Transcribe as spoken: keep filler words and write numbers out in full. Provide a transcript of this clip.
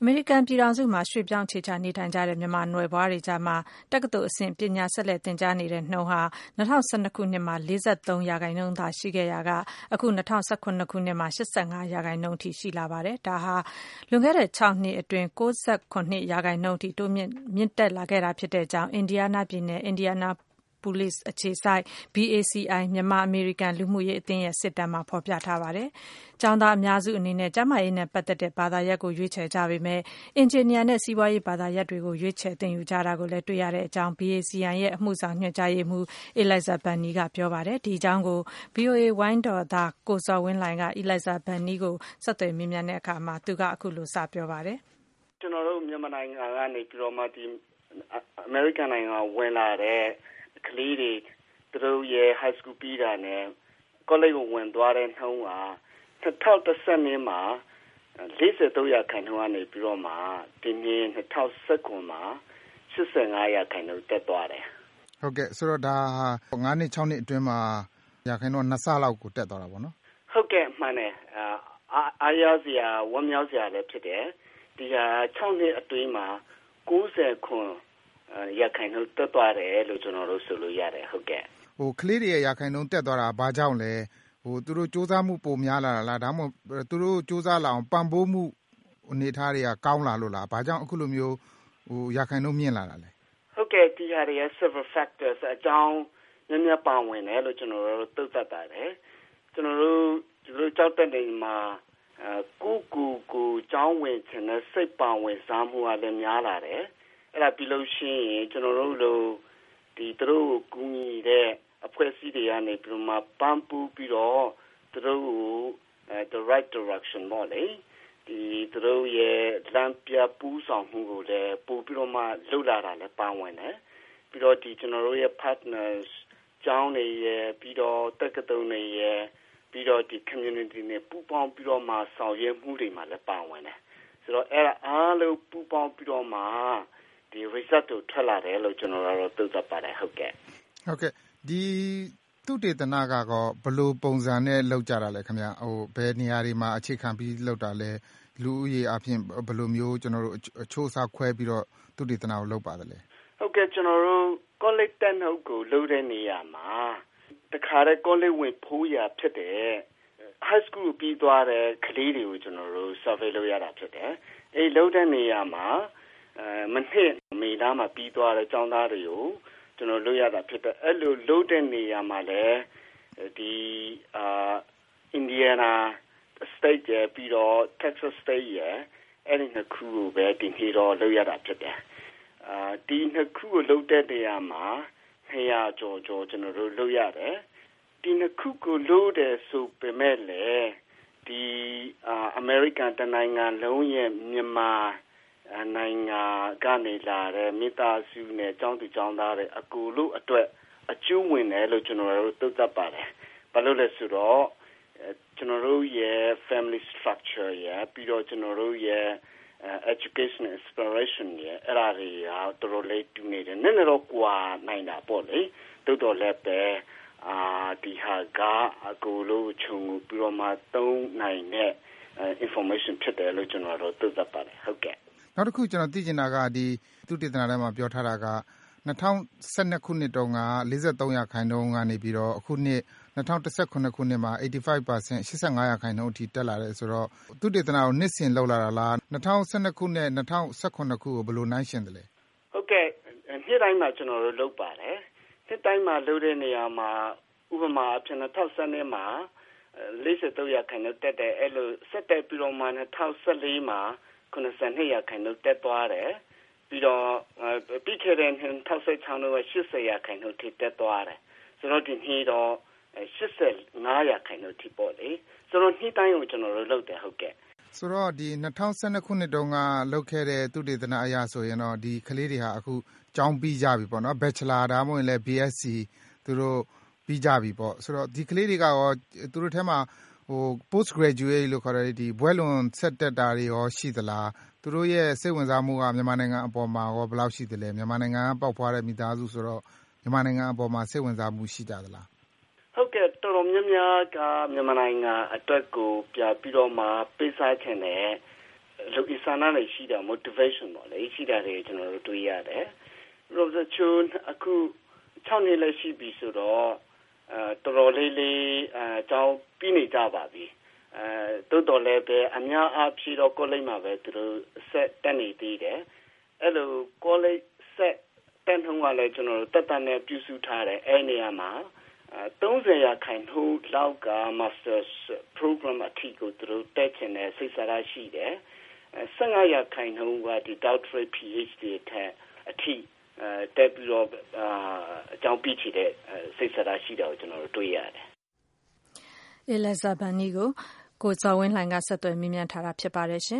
အမေရိကန်ပြည်ထောင်စုမှာရွှေ့ပြောင်းအခြေချနေထိုင်ကြတဲ့မြန်မာနွယ်ဖွားတွေကြားမှာတက္ကသိုလ်အဆင့်ပညာဆက်လက်သင်ကြားနေတဲ့နှုန်းဟာ၂၀၁၂ခုနှစ်မှာ၄၃ရာခိုင်နှုန်းသာရှိခဲ့ရာကအခု၂၀၁၇ခုနှစ်မှာ၈၅ရာခိုင်နှုန်းထိရှိလာပါတယ်။ဒါဟာလွန်ခဲ့တဲ့၆နှစ်အတွင်း၉၇ရာခိုင်နှုန်းထိတိုးမြင့်မြင့်တက်လာခဲ့တာဖြစ်တဲ့အကြောင်းအင်ဒီယားနားပြည်နယ်အင်ဒီယာနာPolice အခြေစိုက် B A C I မြန်မာအမေရိကန်လူမှုရေးအသင်းရဲ့စစ်တမ်းမှာဖော်ပြထားပါတယ်။ကျောင်းသားအများစုအနေနဲ့ကျန်းမာရေးနဲ့ပတ်သက်တဲ့ဘာသာရပ်ကိုရွေးချယ်ကြပေမဲ့အင်ဂျင်နီယာနဲ့စီးပွားရေးဘာသာရပ်တွေကိုရွေးချယ်သင်ယူကြတာကိုလည်းတွေ့ရတဲ့အကြောင်း B A C I ရဲ့အမှုဆောင်ညွှန်ကြားရေးမှူး Eliza Bunny ကပြောပါတယ်။ဒီအကြောင်းကို V O A ဝိုင်းတော်သားကိုစောဝင်းလှိုင်က Eliza Bunny ကိုဆက်သွယ်မေးမြန်းတဲ့အခါမှာသူကအခုလိုစပြောပါတယ်။ကျွန်တော်တို့မြန်မာနိုင်ငံကနေပြီးတော့မှဒီအမေရိကန်နိုင်ငံဝင်လာတဲ့ကလေးတွေသူတို့ရဲ့ high school ပြီးတာနဲ့ college ကိုဝင်သွားတဲ့နှုန်းက၂၀၁၀မှာ၄၃ရာခိုင်နှုန်းကနေပြီးတော့မှဒီနေ့၂၀၁၉မှာ၈၅ရာခိုင်နှုန်းတက်သွားတယ်။ဟုတ်ကဲ့ဆိုတော့ဒါ၅နှစ်၆နှစ်အတွင်းမှာရာခိုင်နှုန်းနှစ်ဆလောက်ကိုတက်သွားတာပေါ့နော်။ဟုတ်ကဲ့မှန်တယ်။အာအားရစရာဝမ်းမြောက်စရာလည်းဖြစ်တယ်။ဒီဟာ၆နှစ်အတွင်းမှာ၉၇ရာခိုင်နှုန်းတက်သွားတယ်လို့ကျွန်တော်တို့ဆိုလို့ရတယ်ဟုတ်ကဲ့ဟိုကလေးတွေရဲ့ရာခိုင်နှုန်းတက်သွားတာဘာကြောင့်လဲဟိုသူတို့စူးစမ်းမှုပုံများလာတာလားဒါမှမဟုတ်သူတို့စူးစမ်းလာအောင်ပံ့ပိုးမှုအနေထားတွေကကောင်းလာလို့လားဘာကြောင့်အခုလိုမျိုးဟိုရာခိုင်နှုန်းမြင့်လာတာလဲဟုတ်ကဲ့ဒီဟာတွေ several factors အကြောင်းများများပါဝင်တယ်လို့ကျွန်တော်တို့သုံးသပ်ပါတယ်ကျွန်တော်တို့ဒီလိုကြောက်တဲ့နေမှာကိုကူကိုကျောင်းဝင်ခြင်းနဲ့စိတ်ပါဝင်စားမှုအလည်းများလာတယ်အဲ့ဒါပြီးလို့ရှိရင်ကျွန်တော်တို့လိုဒီသူတို့ကိုကူညီတဲ့အဖွဲ့အစည်းတွေကနေပြီးမှပံ့ပိုးပြီးတော့သူတို့ကို the right direction ပေါ့လေဒီသူတို့ရဲ့လမ်းပြပူးဆောင်မှုကိုလည်းပို့ပြီးတော့မှလှုပ်လာတာလည်းပါဝင်တယ်ပြီးတော့ဒီကျွန်တော်တို့ရဲ့ partners ကျောင်းတွေရဲ့ပြီးတော့တက္ကသိုလ်တွေရဲ့ပြီးတော့ဒီ community နဲ့ပူးပေါင်းပြီးတော့မှဆောင်ရွက်မှုတွေမှာလည်းပါဝင်တယ်ဆိုတော့အဲ့ဒါအားလုံးပူးပေါင်းပြီးတော့မှဒီ result ကိုထွက်လာတယ်လို့ကျွန်တော်တို့သုံးသပ်ပါတယ်ဟုတ်ကဲ့ဟုတ်ကဲ့ဒီသုတေသနကတော့ဘယ်လိုပုံစံနဲ့လုပ်ကြတာလဲခင်ဗျဟိုဘယ်နေရာတွေမှာအခြေခံပြီးလုပ်တာလဲလူဦးရေအပြင်ဘယ်လိုမျိုးကျွန်တော်တို့အချိုးအစားခွဲပြီးတော့သုတေသနကိုလုပ်ပါတယ်လဲဟုတ်ကဲ့ကျွန်တော်တို့ college တက်နှုတ်ကိုလုပ်တဲ့နေရာမှာတခါတည်း college ဝင်ဖိုးရဖြစ်တယ် high school ပြီးသွားတဲ့ကလေးတွေကိုကျွန်တော်တို့ survey လုပ်ရတာဖြစ်တယ်အဲလုပ်တဲ့နေရာမှာအဲမနှစ်မေလမှာပြီးသွားတဲ့ကျောင်းသားတွေကိုကျွန်တော်လုပ်ရတာဖြစ်တယ်အဲ့လိုလုပ်တဲ့နေရာမှာလည်းဒီအာ Indiana State ရဲ့ပြီးတော့ Texas State ရဲ့အဲ့ဒီနှစ်ခုကိုပဲဒီနေ့တော့လုပ်ရတာဖြစ်တယ်အာဒီနှစ်ခုကိုလုပ်တဲ့နေရာမှာနှစ်ရာကျော်ကျော်ကျွန်တော်တို့လုပ်ရတယ်ဒီနှစ်ခုကိုလုပ်တယ်ဆိုပေမဲ့လေဒီအာ American တနိုင်ငံလုံးရဲ့မြန်မာနိုင်ငံကနေလာတဲ့မိသားစုနဲ့ကျောင်းသူကျောင်းသားတွေအကူလို့အတွက်အကျိုးဝင်တယ်လို့ကျွန်တော်တို့သုံးသပ်ပါတယ်ဘာလို့လဲဆိုတော့ကျွန်တော်တို့ရဲ့ family structure ရဲ့ပြီးတော့ကျွန်တော်တို့ရဲ့ education inspiration ရဲ့အဲ့ဒါတွေဟာတော်တော်လေးတူနေတယ်နည်းနည်းတော့ကွာနိုင်တာပေါ့လေတိုးတော်လည်းပဲအာဒီဟာကအကူလို့ခြုံပြီးတော့မှသုံးနိုင်တဲ့ information ဖြစ်တယ်လို့ကျွန်တော်တို့သုံးသပ်ပါတယ်ဟုတ်ကဲ့နောက်တစ်ခုကျွန်တော်သိချင်တာကဒီသုတေသနထဲမှာပြောထားတာက၂၀၁၂ခုနှစ်တုန်းက၄၃ရာခိုင်နှုန်းကနေပြီးတော့အခုနှစ်၂၀၁၇ခုနှစ်မှာ85%၈၅ရာခိုင်နှုန်းအထိတက်လာတယ်ဆိုတော့သုတေသနကိုနှစ်စဉ်လုပ်လာတာလား၂၀၁၂ခုနဲ့၂၀၁၇ခုကိုဘယ်လိုနှိုင်းယှဉ်တယ်လဲဟုတ်ကဲ့နှစ်တိုင်းမှာကျွန်တော်တို့လုပ်ပါတယ်နှစ်တိုင်းမှာလုပ်တဲ့နေရာမှာဥပမာအဖြစ်၂၀၁၂မှာ၄၃ရာခိုင်နှုန်းတက်တယ်အဲ့လိုဆက်တက်ပြီးတော့မှ၂၀၁၄မှာခုနစ်ဆယ်နှစ်ရာခိုင်နှုန်းတက်သွားတယ်ပြီးတော့ပြီးခဲ့တဲ့နှစ်၂၀၁၆မှာ၈၀ရာခိုင်နှုန်းထိတက်သွားတယ်ဆိုတော့ဒီနေ့တော့၈၅ရာခိုင်နှုန်းထိပေါ့လေဆိုတော့နှစ်တိုင်းကိုကျွန်တော်တို့လုပ်တယ်ဟုတ်ကဲ့ဆိုတော့ဒီ၂၀၁၂ခုနှစ်တုန်းကလုပ်ခဲ့တဲ့သုတေသနအရဆိုရင်တော့ဒီကလေးတွေဟာအခုကျောင်းပြီးကြပြီပေါ့နော် Bachelor ဒါမှမဟုတ်လည်း B S C သူတို့ပြီးကြပြီပေါ့ဆိုတော့ဒီကလေးတွေကရောသူတို့ထဲမှာဟို post graduate လို့ခေါ်တဲ့ဒီဘွဲ့လွန်ဆက်တက်တာတွေရောရှိသလားသူတို့ရဲ့စိတ်ဝင်စားမှုကမြန်မာနိုင်ငံအပေါ်မှာရောဘယ်လောက်ရှိသလဲမြန်မာနိုင်ငံကပေါက်ဖွားတဲ့မိသားစုဆိုတော့မြန်မာနိုင်ငံအပေါ်မှာစိတ်ဝင်စားမှုရှိကြသလားဟုတ်ကဲ့တော်တော်များများကမြန်မာနိုင်ငံအတွက်ကိုပြပြီးတော့မှပေးစားခြင်းနဲ့လူအစနာလည်းရှိတာ motivation ပေါ့လေရှိတာတွေကျွန်တော်တို့တွေ့ရတယ်။ရောစချုံအခု၆နှစ်လည်းရှိပြီဆိုတော့အဲတော်တော်လေးလေးအဲအကြောင်းပြီးနေကြပါပြီ။အဲတိုးတော်လည်းပဲအများအားဖြင့်တော့ college မှာပဲသူတို့ဆက်တက်နေသေးတယ်။အဲ့လို college ဆက်တက်နှုန်းကလည်းကျွန်တော်တို့တက်တက်နဲ့ပြုစုထားတယ်အဲ့နေရာမှာသုံးဆယ်ရာခိုင်နှုန်းလောက်က Masters program အထိကိုသူတို့တက်ချင်တဲ့စိတ်ဆန္ဒရှိတယ်။ဆယ့်ငါးရာခိုင်နှုန်းကဒီ Doctorate PhD ထက်အထိတက်ပြီးတော့အကြောင်းပြချင်တဲ့စိတ်ဆန္ဒရှိတာကိုကျွန်တော်တို့တွေ့ရတယ်။ Eliza Bani ကိုကိုဇော်ဝင်းလှိုင်ကဆက်သွယ်မေးမြန်းထားတာဖြစ်ပါတယ်ရှင်